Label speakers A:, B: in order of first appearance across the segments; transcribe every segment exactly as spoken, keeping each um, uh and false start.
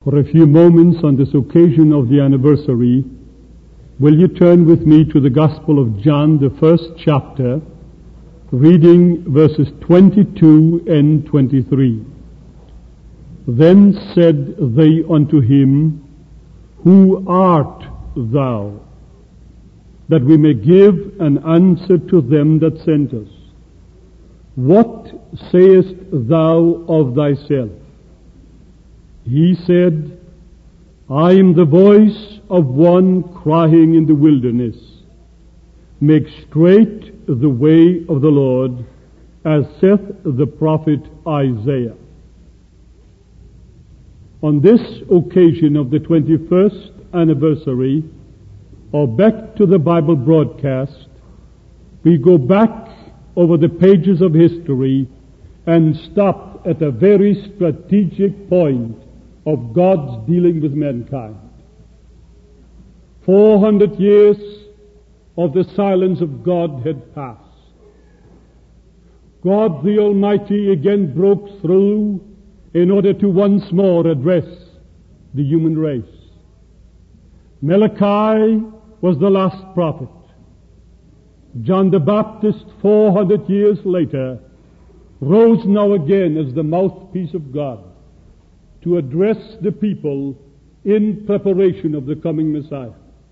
A: For a few moments on this occasion of the anniversary, will you turn with me to the Gospel of John, the first chapter, reading verses twenty-two and twenty-three. Then said they unto him, Who art thou? That we may give an answer to them that sent us. What sayest thou of thyself? He said, I am the voice of one crying in the wilderness, Make straight the way of the Lord, as saith the prophet Isaiah. On this occasion of the twenty-first anniversary, or back to the Bible broadcast, we go back over the pages of history and stop at a very strategic point of God's dealing with mankind. Four hundred years of the silence of God had passed. God the Almighty again broke through in order to once more address the human race. Malachi was the last prophet. John the Baptist, four hundred years later, rose now again as the mouthpiece of God to address the people in preparation of the coming Messiah.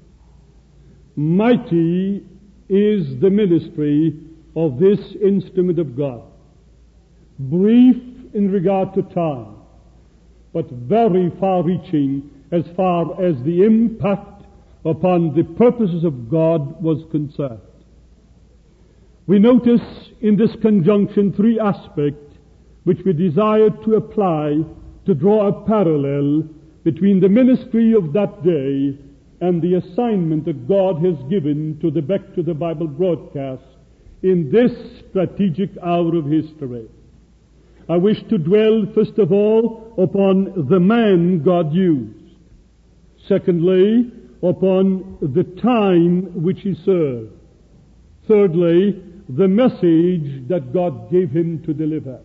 A: Mighty is the ministry of this instrument of God. Brief in regard to time, but very far-reaching as far as the impact upon the purposes of God was concerned. We notice in this conjunction three aspects which we desire to apply to draw a parallel between the ministry of that day and the assignment that God has given to the Back to the Bible broadcast in this strategic hour of history. I wish to dwell, first of all, upon the man God used. Secondly, upon the time which he served. Thirdly, the message that God gave him to deliver.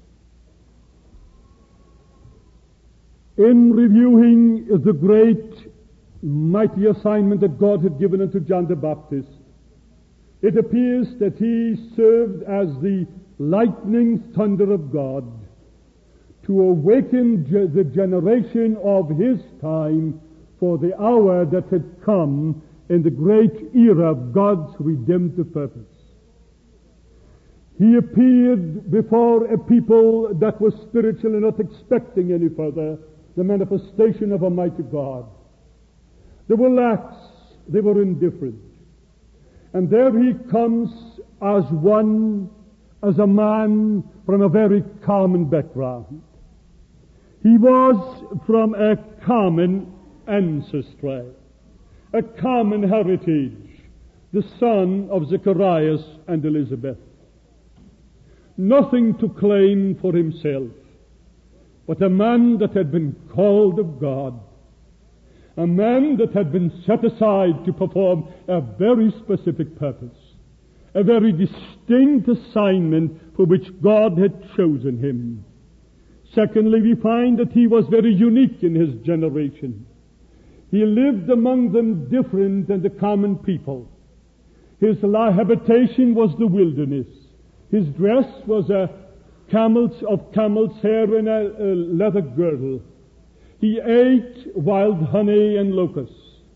A: In reviewing the great, mighty assignment that God had given unto John the Baptist, it appears that he served as the lightning thunder of God to awaken ge- the generation of his time for the hour that had come in the great era of God's redemptive purpose. He appeared before a people that was spiritual and not expecting any further the manifestation of a mighty God. They were lax, they were indifferent. And there he comes as one, as a man from a very common background. He was from a common ancestry, a common heritage, the son of Zacharias and Elizabeth. Nothing to claim for himself, but a man that had been called of God, a man that had been set aside to perform a very specific purpose, a very distinct assignment for which God had chosen him. Secondly, we find that he was very unique in his generation. He lived among them different than the common people. His habitation was the wilderness. His dress was a camel's of camel's hair and a, a leather girdle. He ate wild honey and locusts.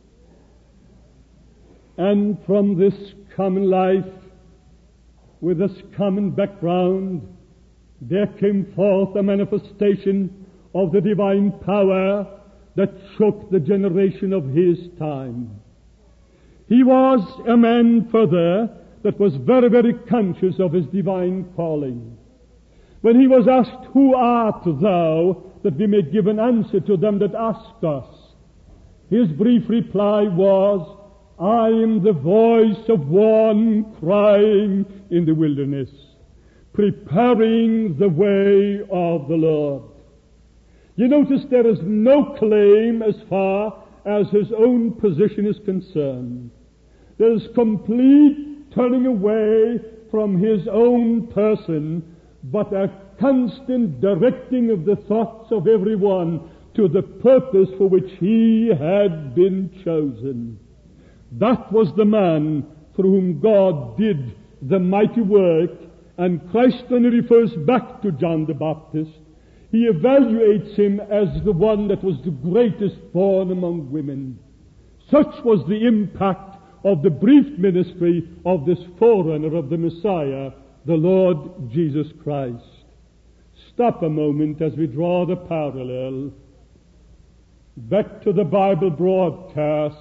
A: And from this common life, with this common background, there came forth a manifestation of the divine power that shook the generation of his time. He was a man, further, that was very, very conscious of his divine calling. When he was asked, Who art thou, that we may give an answer to them that ask us? His brief reply was, I am the voice of one crying in the wilderness, preparing the way of the Lord. You notice there is no claim as far as his own position is concerned. There is complete turning away from his own person, but a constant directing of the thoughts of everyone to the purpose for which he had been chosen. That was the man through whom God did the mighty work, and Christ, when he refers back to John the Baptist, he evaluates him as the one that was the greatest born among women. Such was the impact of the brief ministry of this forerunner of the Messiah, the Lord Jesus Christ. Stop a moment as we draw the parallel back to the Bible broadcast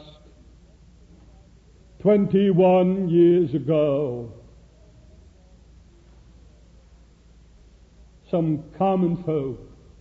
A: twenty-one years ago. Some common folk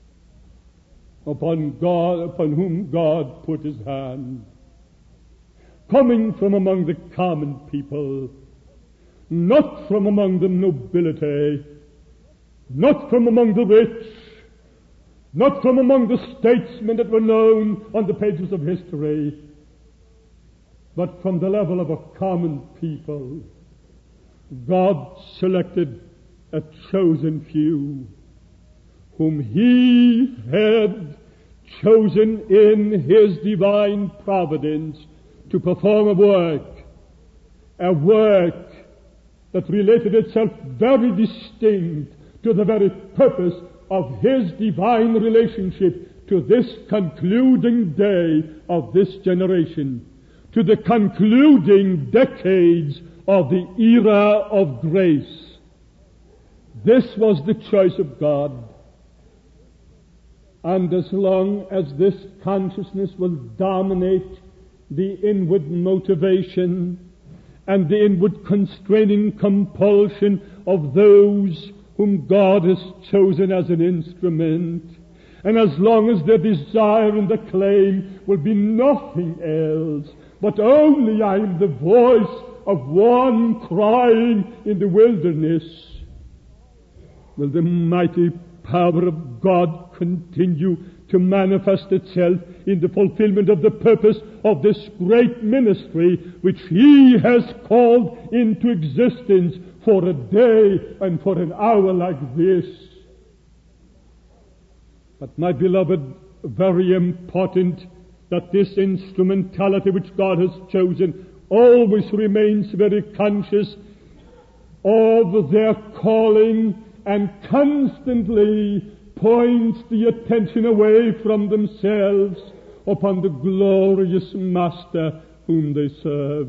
A: upon God, upon whom God put his hand, coming from among the common people, not from among the nobility, not from among the rich, not from among the statesmen that were known on the pages of history, but from the level of a common people. God selected a chosen few whom he had chosen in his divine providence to perform a work, a work that related itself very distinct to the very purpose of his divine relationship to this concluding day of this generation, to the concluding decades of the era of grace. This was the choice of God. And as long as this consciousness will dominate the inward motivation and the inward constraining compulsion of those whom God has chosen as an instrument, and as long as their desire and their claim will be nothing else, but only I am the voice of one crying in the wilderness, will the mighty power of God continue to manifest itself in the fulfillment of the purpose of this great ministry which he has called into existence for a day and for an hour like this. But my beloved, very important that this instrumentality which God has chosen always remains very conscious of their calling and constantly points the attention away from themselves upon the glorious Master whom they serve.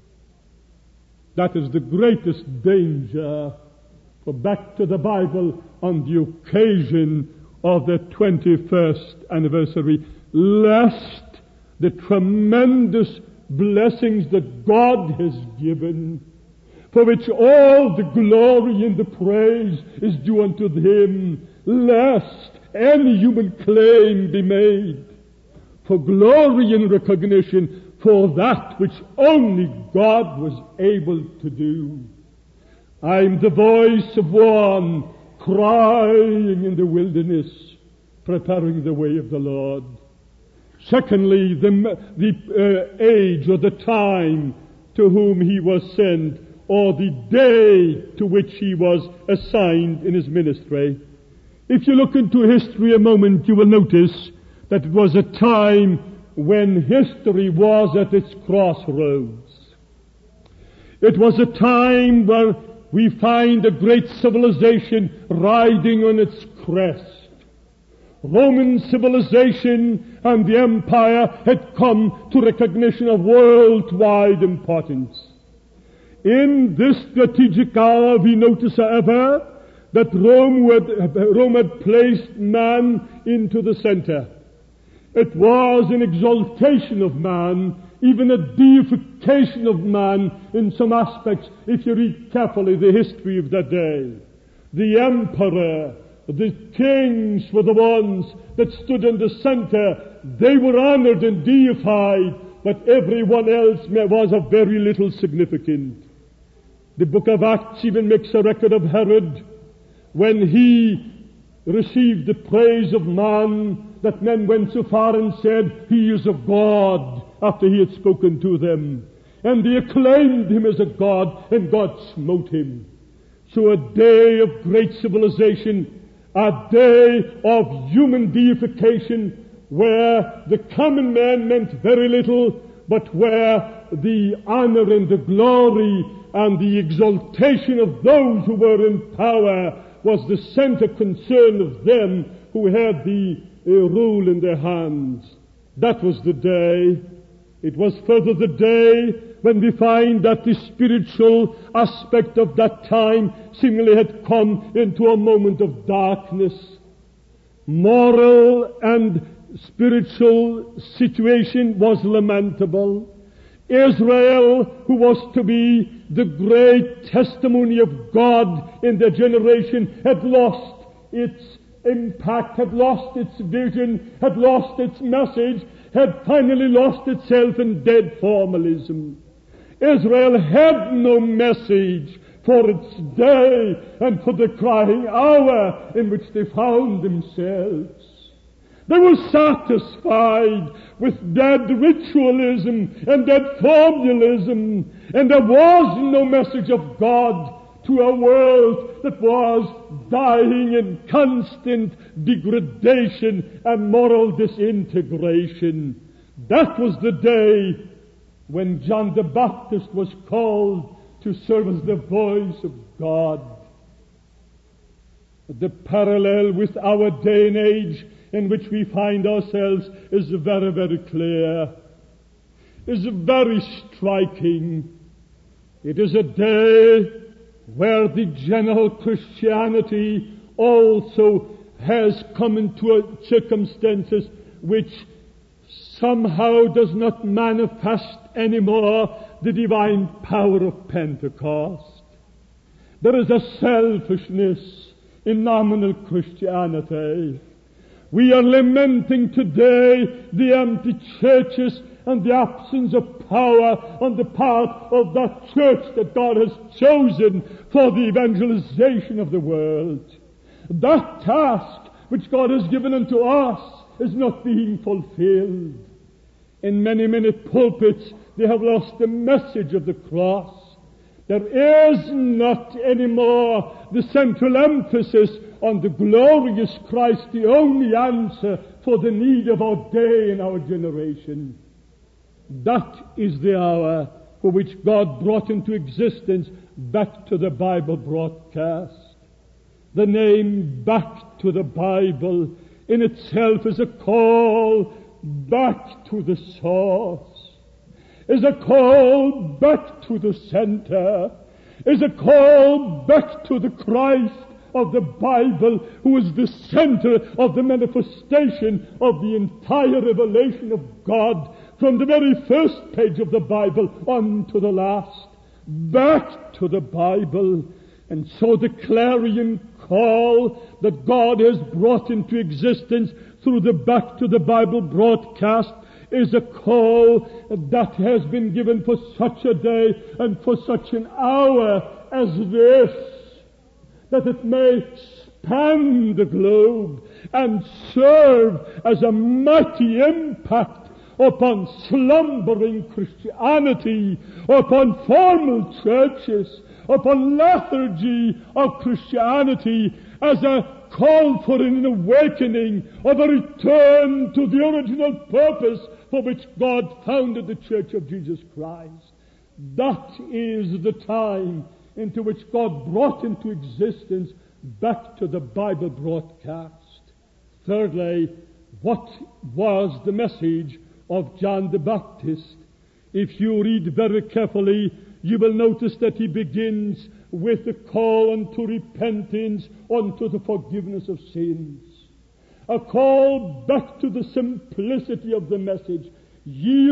A: That is the greatest danger. For back to the Bible on the occasion of the twenty-first anniversary, lest the tremendous blessings that God has given, for which all the glory and the praise is due unto him, lest any human claim be made for glory and recognition for that which only God was able to do. I'm the voice of one crying in the wilderness, preparing the way of the Lord. Secondly, the, the uh, age or the time to whom he was sent, or the day to which he was assigned in his ministry. If you look into history a moment, you will notice that it was a time when history was at its crossroads. It was a time where we find a great civilization riding on its crest. Roman civilization and the empire had come to recognition of worldwide importance. In this strategic hour, we notice, however, that Rome had, Rome had placed man into the center. It was an exaltation of man, even a deification of man in some aspects, if you read carefully the history of that day. The emperor, the kings were the ones that stood in the center. They were honored and deified, but everyone else was of very little significance. The book of Acts even makes a record of Herod, when he received the praise of man, that men went so far and said, he is a god, after he had spoken to them. And they acclaimed him as a god, and God smote him. So a day of great civilization, a day of human deification, where the common man meant very little, but where the honor and the glory and the exaltation of those who were in power was the center concern of them who had the uh, rule in their hands. That was the day. It was further the day when we find that the spiritual aspect of that time seemingly had come into a moment of darkness. Moral and spiritual situation was lamentable. Israel, who was to be the great testimony of God in their generation, had lost its impact, had lost its vision, had lost its message, had finally lost itself in dead formalism. Israel had no message for its day and for the crying hour in which they found themselves. They were satisfied with dead ritualism and dead formalism, and there was no message of God to a world that was dying in constant degradation and moral disintegration. That was the day when John the Baptist was called to serve as the voice of God. The parallel with our day and age in which we find ourselves is very, very clear, is very striking. It is a day where the general Christianity also has come into circumstances which somehow does not manifest anymore the divine power of Pentecost. There is a selfishness in nominal Christianity. We are lamenting today the empty churches and the absence of power on the part of that church that God has chosen for the evangelization of the world. That task which God has given unto us is not being fulfilled. In many, many pulpits, they have lost the message of the cross. There is not anymore the central emphasis on the glorious Christ, the only answer for the need of our day and our generation. That is the hour for which God brought into existence Back to the Bible broadcast. The name Back to the Bible in itself is a call back to the source, is a call back to the center, is a call back to the Christ of the Bible, who is the center of the manifestation of the entire revelation of God from the very first page of the Bible on to the last. Back to the Bible. And so the clarion call that God has brought into existence through the Back to the Bible broadcast is a call that has been given for such a day and for such an hour as this, that it may span the globe and serve as a mighty impact upon slumbering Christianity, upon formal churches, upon lethargy of Christianity, as a call for an awakening of a return to the original purpose for which God founded the Church of Jesus Christ. That is the time into which God brought into existence Back to the Bible broadcast. Thirdly, what was the message of John the Baptist? If you read very carefully, you will notice that he begins with a call unto repentance, unto the forgiveness of sins. A call back to the simplicity of the message. Ye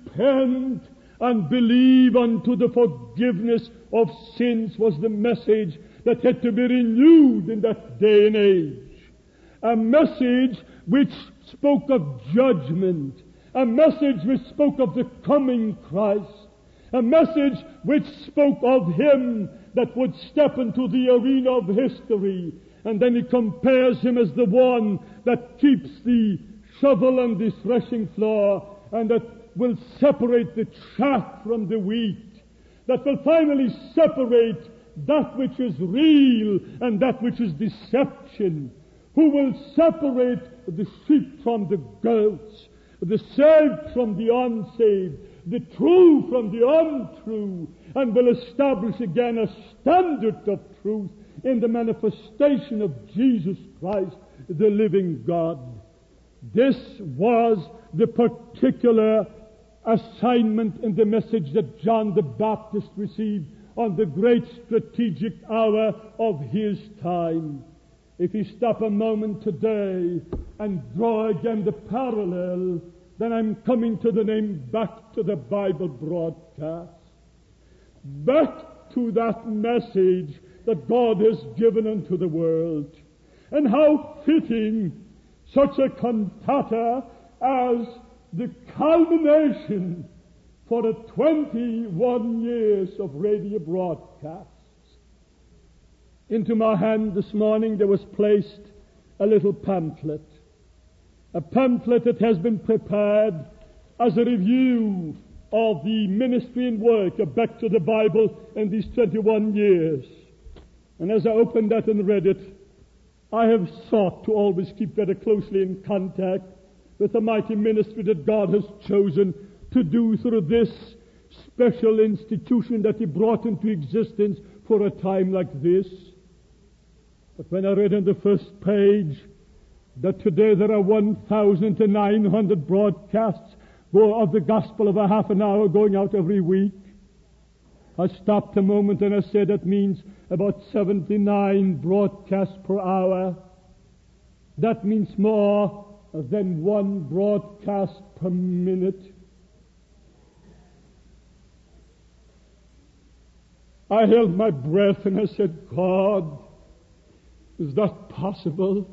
A: repent and believe unto the forgiveness of sins was the message that had to be renewed in that day and age. A message which spoke of judgment. A message which spoke of the coming Christ. A message which spoke of Him that would step into the arena of history. And then he compares Him as the one that keeps the shovel on the threshing floor and that will separate the chaff from the wheat, that will finally separate that which is real and that which is deception, who will separate the sheep from the goats, the saved from the unsaved, the true from the untrue, and will establish again a standard of truth in the manifestation of Jesus Christ, the living God. This was the particular assignment and the message that John the Baptist received on the great strategic hour of his time. If you stop a moment today and draw again the parallel, then I'm coming to the name back to the Bible broadcast. Back to that message that God has given unto the world. And how fitting such a cantata as the culmination for the twenty-one years of radio broadcasts. Into my hand this morning there was placed a little pamphlet. A pamphlet that has been prepared as a review of the ministry and work of Back to the Bible in these twenty-one years. And as I opened that and read it, I have sought to always keep very closely in contact with the mighty ministry that God has chosen to do through this special institution that He brought into existence for a time like this. But when I read on the first page that today there are one thousand nine hundred broadcasts of the gospel of a half an hour going out every week, I stopped a moment and I said that means about seventy-nine broadcasts per hour. That means more than one broadcast per minute. I held my breath and I said, God, is that possible?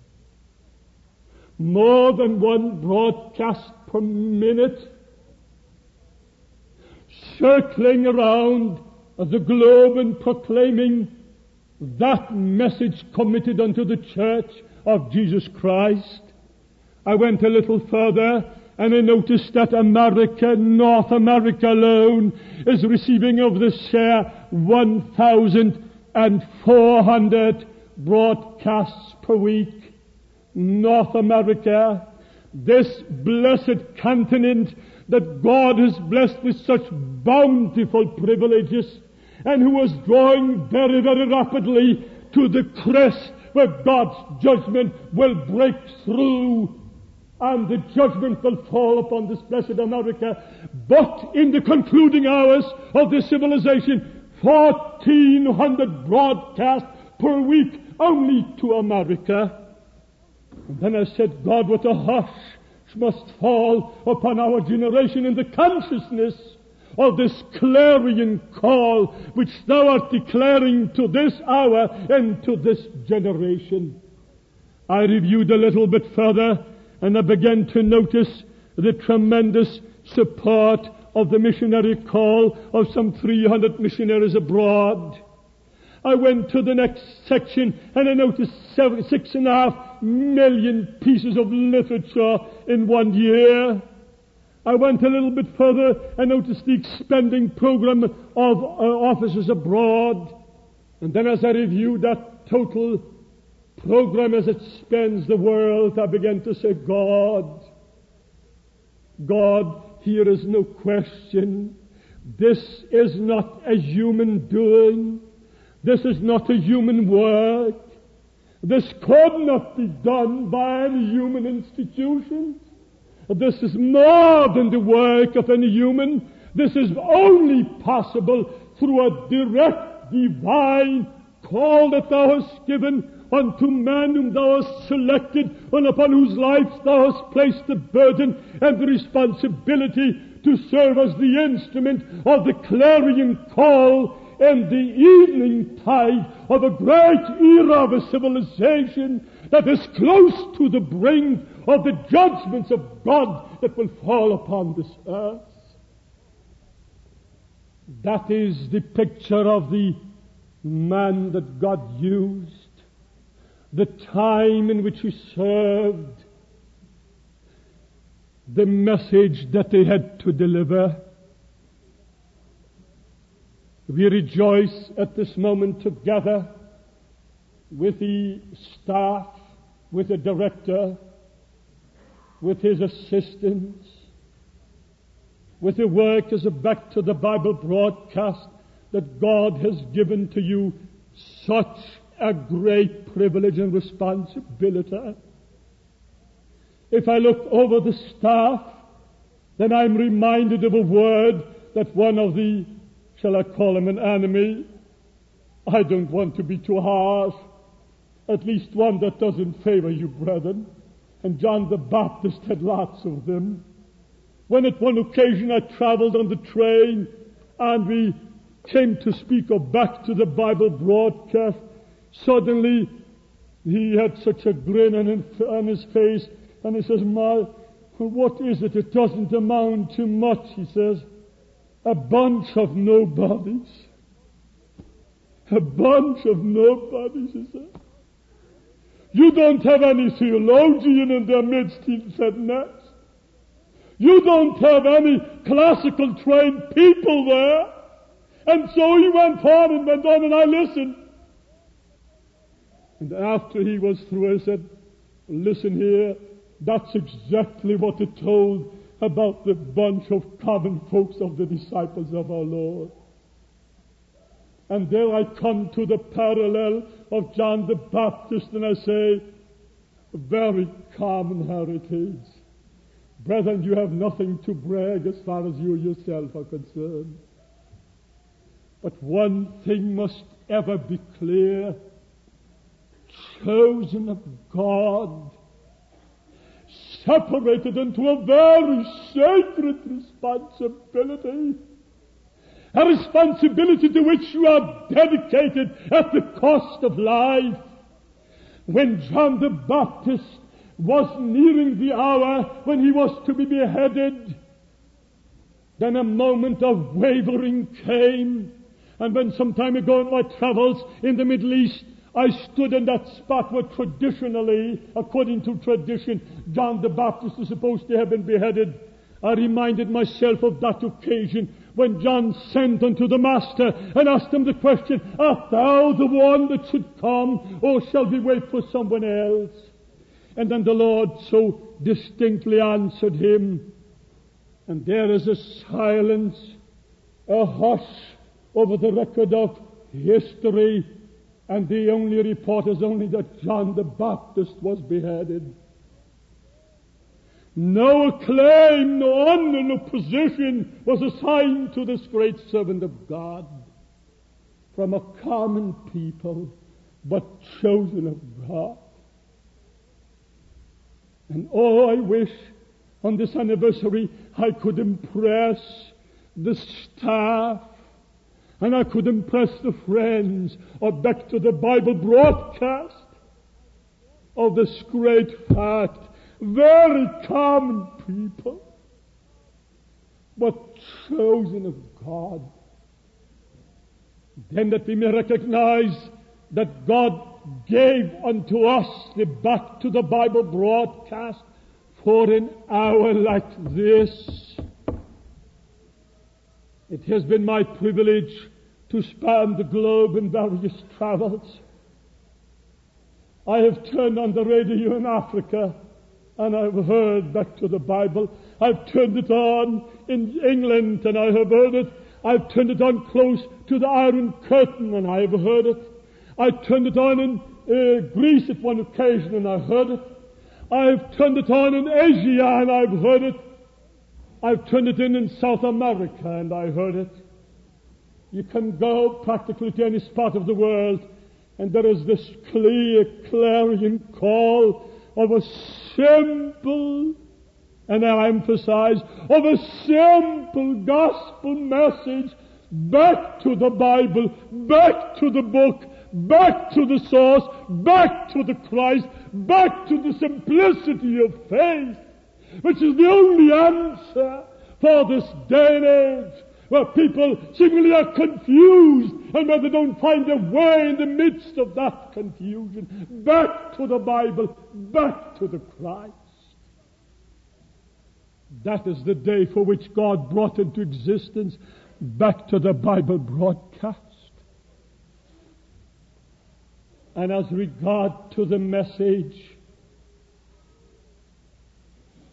A: More than one broadcast per minute, circling around the globe and proclaiming that message committed unto the church of Jesus Christ. I went a little further and I noticed that America, North America alone, is receiving of this share one thousand four hundred broadcasts per week. North America, this blessed continent that God has blessed with such bountiful privileges, and who was drawing very, very rapidly to the crest where God's judgment will break through, and the judgment will fall upon this blessed America. But in the concluding hours of this civilization, fourteen hundred broadcasts per week only to America. And then I said, God, what a hush must fall upon our generation in the consciousness of this clarion call which Thou art declaring to this hour and to this generation. I reviewed a little bit further, and I began to notice the tremendous support of the missionary call of some three hundred missionaries abroad. I went to the next section and I noticed seven, six and a half million pieces of literature in one year. I went a little bit further and noticed the expanding program of uh, offices abroad. And then as I reviewed that total program as it spans the world, I began to say, God, God, here is no question. This is not a human doing. This is not a human work. This could not be done by any human institution. This is more than the work of any human. This is only possible through a direct divine call that Thou hast given unto man whom Thou hast selected, and upon whose lives Thou hast placed the burden and the responsibility to serve as the instrument of the clarion call in the evening tide of a great era of a civilization that is close to the brink of the judgments of God that will fall upon this earth. That is the picture of the man that God used, the time in which he served, the message that they had to deliver. We rejoice at this moment together with the staff with the director, with his assistants, with the work as a Back to the Bible broadcast, that God has given to you such a great privilege and responsibility. If I look over the staff, then I'm reminded of a word that one of the, shall I call him an enemy? I don't want to be too harsh. At least one that doesn't favor you, brethren. And John the Baptist had lots of them. When at one occasion I traveled on the train and we came to speak of Back to the Bible broadcast, suddenly he had such a grin on his face, and he says, "My, what is it? It doesn't amount to much," he says. "A bunch of nobodies. A bunch of nobodies," he said. "You don't have any theologian in their midst," he said next. "You don't have any classical trained people there." And so he went on and went on, and I listened. And after he was through, I said, "Listen here, that's exactly what it told about the bunch of common folks of the disciples of our Lord." And there I come to the parallel of John the Baptist, and I say, a very common heritage. Brethren, you have nothing to brag as far as you yourself are concerned. But one thing must ever be clear: chosen of God, separated into a very sacred responsibility, a responsibility to which you are dedicated at the cost of life. When John the Baptist was nearing the hour when he was to be beheaded, then a moment of wavering came. And when some time ago in my travels in the Middle East, I stood in that spot where traditionally, according to tradition, John the Baptist is supposed to have been beheaded, I reminded myself of that occasion when John sent unto the Master and asked him the question, "Art thou the one that should come, or shall we wait for someone else?" And then the Lord so distinctly answered him. And there is a silence, a hush over the record of history, and the only report is only that John the Baptist was beheaded. No acclaim, no honor, no position was assigned to this great servant of God from a common people, but chosen of God. And oh, I wish on this anniversary I could impress the staff, and I could impress the friends of Back to the Bible broadcast of this great fact. Very common people, but chosen of God. Then that we may recognize that God gave unto us the Back to the Bible broadcast for an hour like this. It has been my privilege to span the globe in various travels. I have turned on the radio in Africa, and I've heard Back to the Bible. I've turned it on in England, and I have heard it. I've turned it on close to the Iron Curtain, and I have heard it. I turned it on in uh, Greece at one occasion, and I heard it. I've turned it on in Asia, and I've heard it. I've turned it in in South America, and I heard it. You can go practically to any spot of the world, and there is this clear, clarion call of a simple, and I emphasize, of a simple gospel message, back to the Bible, back to the book, back to the source, back to the Christ, back to the simplicity of faith, which is the only answer for this day and age, where people seemingly are confused and where they don't find their way in the midst of that confusion. Back to the Bible, back to the Christ. That is the day for which God brought into existence Back to the Bible broadcast. And as regard to the message,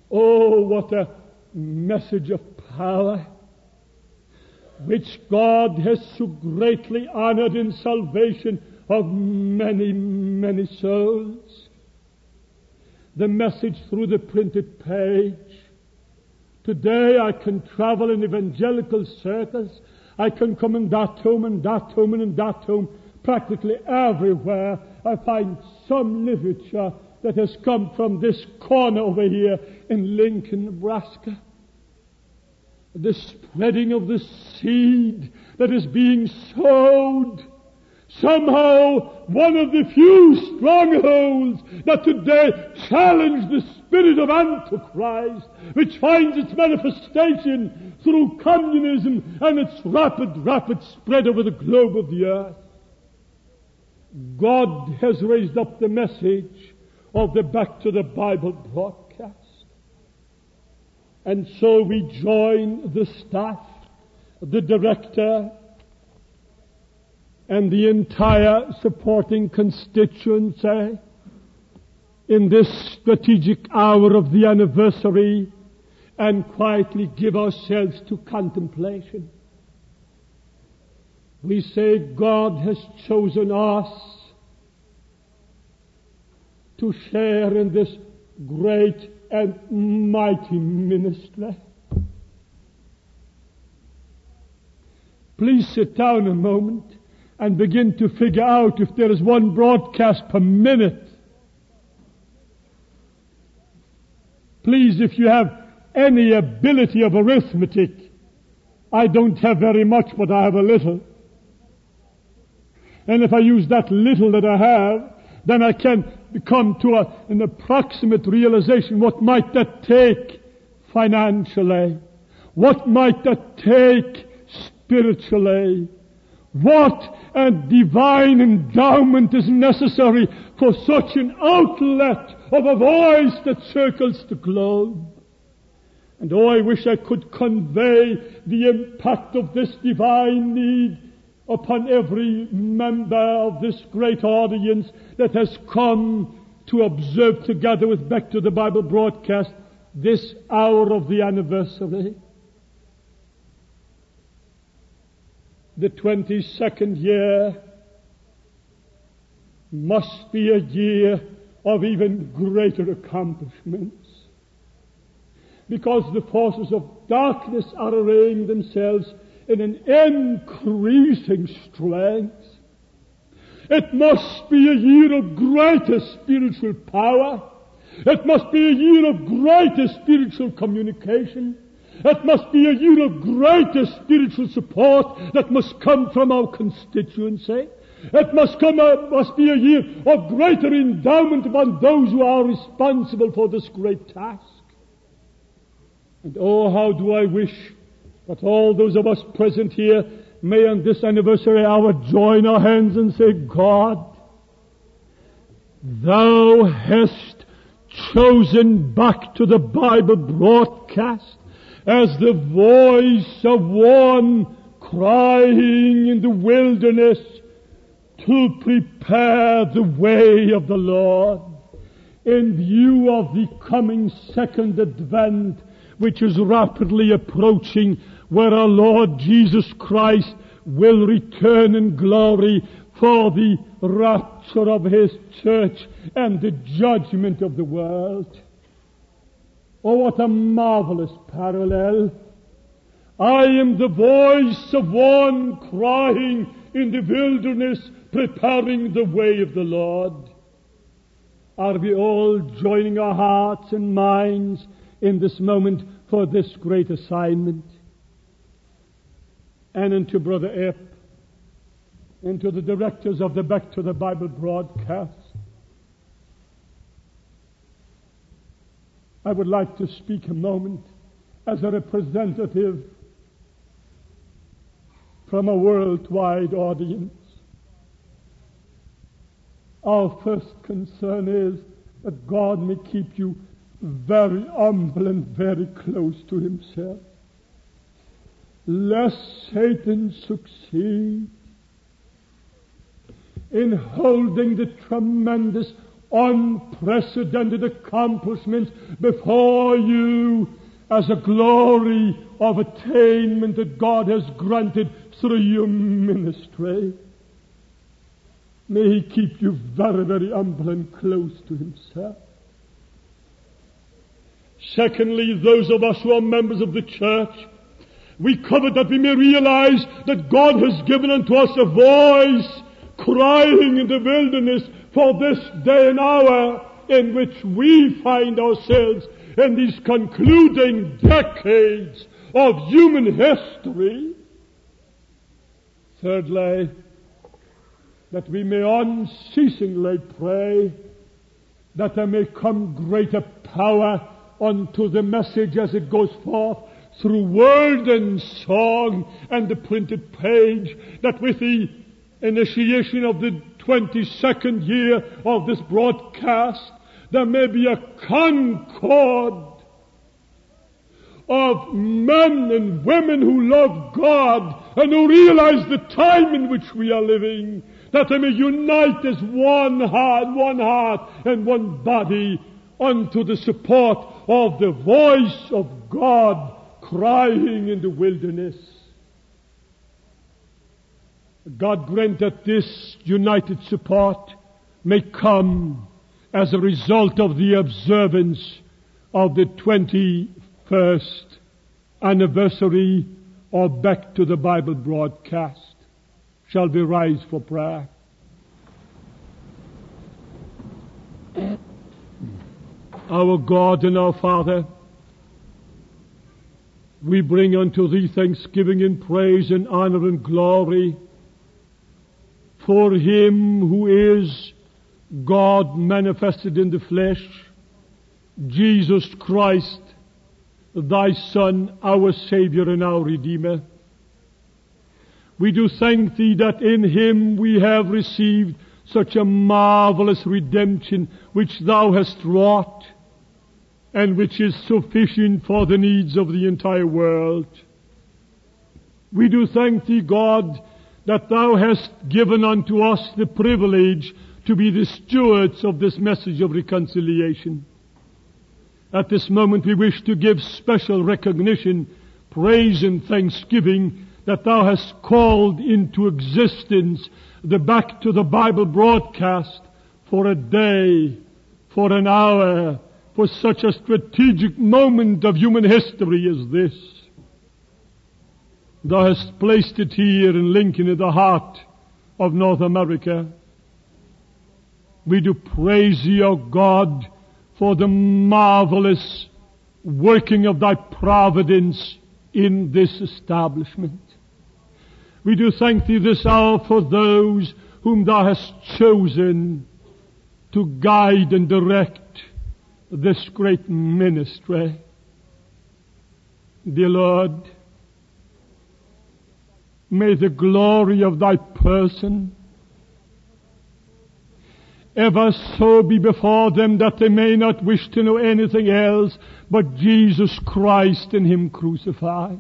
A: Oh, what a message of power, which God has so greatly honored in salvation of many, many souls. The message through the printed page. Today I can travel in evangelical circles. I can come in that home and that home and in that home. Practically everywhere I find some literature that has come from this corner over here in Lincoln, Nebraska. The spreading of the seed that is being sowed. Somehow one of the few strongholds that today challenge the spirit of Antichrist, which finds its manifestation through communism and its rapid, rapid spread over the globe of the earth. God has raised up the message of the Back to the Bible broadcast. And so we join the staff, the director, and the entire supporting constituency in this strategic hour of the anniversary, and quietly give ourselves to contemplation. We say God has chosen us to share in this great and mighty ministry. Please sit down a moment and begin to figure out if there is one broadcast per minute. Please, if you have any ability of arithmetic, I don't have very much, but I have a little. And if I use that little that I have, then I can come to a, an approximate realization. What might that take financially? What might that take spiritually? What a divine endowment is necessary for such an outlet of a voice that circles the globe. And oh, I wish I could convey the impact of this divine need upon every member of this great audience that has come to observe together with Back to the Bible broadcast this hour of the anniversary. The twenty-second year must be a year of even greater accomplishments, because the forces of darkness are arraying themselves in an increasing strength. It must be a year of greater spiritual power. It must be a year of greater spiritual communication. It must be a year of greater spiritual support that must come from our constituency. It must come, uh, must be a year of greater endowment upon those who are responsible for this great task. And oh, how do I wish that all those of us present here may on this anniversary hour join our hands and say, God, Thou hast chosen Back to the Bible broadcast as the voice of one crying in the wilderness to prepare the way of the Lord in view of the coming second advent, which is rapidly approaching, where our Lord Jesus Christ will return in glory for the rapture of His church and the judgment of the world. Oh, what a marvelous parallel. I am the voice of one crying in the wilderness, preparing the way of the Lord. Are we all joining our hearts and minds in this moment for this great assignment? And unto Brother Epp, and to the directors of the Back to the Bible broadcast, I would like to speak a moment as a representative from a worldwide audience. Our first concern is that God may keep you very humble and very close to Himself, lest Satan succeed in holding the tremendous unprecedented accomplishments before you as a glory of attainment that God has granted through your ministry. May He keep you very, very humble and close to Himself. Secondly, those of us who are members of the church, we covet that we may realize that God has given unto us a voice crying in the wilderness for this day and hour in which we find ourselves in these concluding decades of human history. Thirdly, that we may unceasingly pray that there may come greater power unto the message as it goes forth through word and song and the printed page, that with the initiation of the twenty-second year of this broadcast, there may be a concord of men and women who love God and who realize the time in which we are living, that they may unite as one heart, one heart and one body unto the support of the voice of God crying in the wilderness. God grant that this united support may come as a result of the observance of the twenty-first anniversary of Back to the Bible broadcast. Shall we rise for prayer? Our God and our Father, we bring unto Thee thanksgiving and praise and honor and glory for Him who is God manifested in the flesh, Jesus Christ, Thy Son, our Savior and our Redeemer. We do thank Thee that in Him we have received such a marvelous redemption which Thou hast wrought, and which is sufficient for the needs of the entire world. We do thank Thee, God, that Thou hast given unto us the privilege to be the stewards of this message of reconciliation. At this moment we wish to give special recognition, praise and thanksgiving that Thou hast called into existence the Back to the Bible broadcast for a day, for an hour, for such a strategic moment of human history as this. Thou hast placed it here in Lincoln, in the heart of North America. We do praise Thee, O God, for the marvelous working of Thy providence in this establishment. We do thank Thee this hour for those whom Thou hast chosen to guide and direct this great ministry. Dear Lord, may the glory of Thy person ever so be before them that they may not wish to know anything else but Jesus Christ and Him crucified.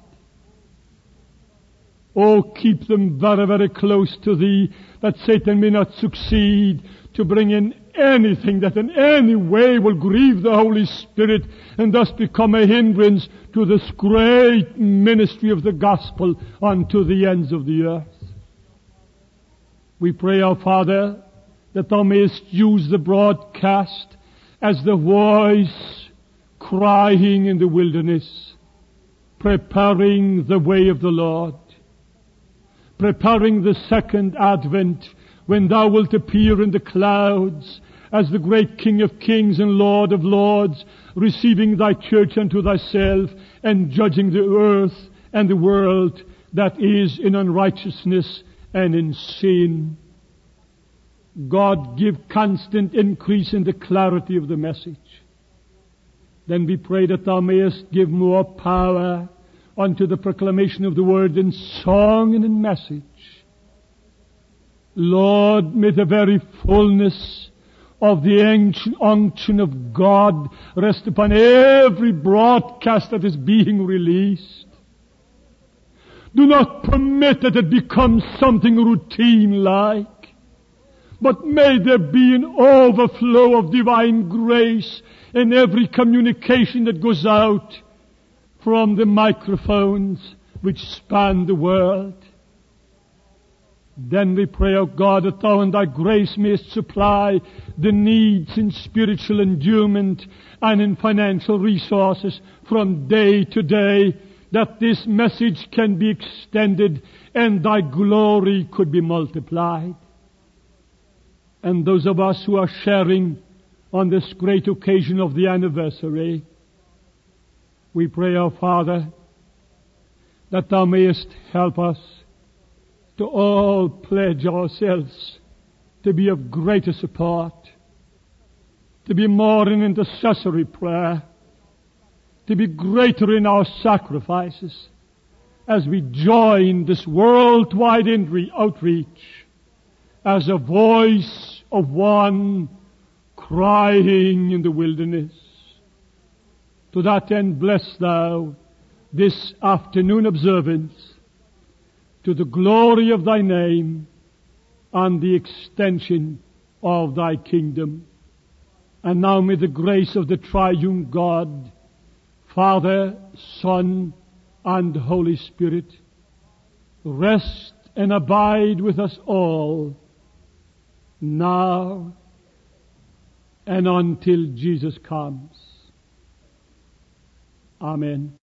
A: Oh, keep them very, very close to Thee, that Satan may not succeed to bring in anything that in any way will grieve the Holy Spirit and thus become a hindrance to this great ministry of the gospel unto the ends of the earth. We pray, our Father, that Thou mayest use the broadcast as the voice crying in the wilderness, preparing the way of the Lord, preparing the second advent when Thou wilt appear in the clouds as the great King of kings and Lord of lords, receiving Thy church unto Thyself and judging the earth and the world that is in unrighteousness and in sin. God, give constant increase in the clarity of the message. Then we pray that Thou mayest give more power unto the proclamation of the word in song and in message. Lord, may the very fullness of the ancient unction of God rest upon every broadcast that is being released. Do not permit that it becomes something routine-like, but may there be an overflow of divine grace in every communication that goes out from the microphones which span the world. Then we pray, O God, that Thou in Thy grace mayest supply the needs in spiritual endowment and in financial resources from day to day, that this message can be extended and Thy glory could be multiplied. And those of us who are sharing on this great occasion of the anniversary, we pray, our Father, that Thou mayest help us to all pledge ourselves to be of greater support, to be more in intercessory prayer, to be greater in our sacrifices as we join this worldwide outreach as a voice of one crying in the wilderness. To that end, bless Thou this afternoon observance to the glory of Thy name and the extension of Thy kingdom. And now may the grace of the triune God, Father, Son, and Holy Spirit, rest and abide with us all, now and until Jesus comes. Amen.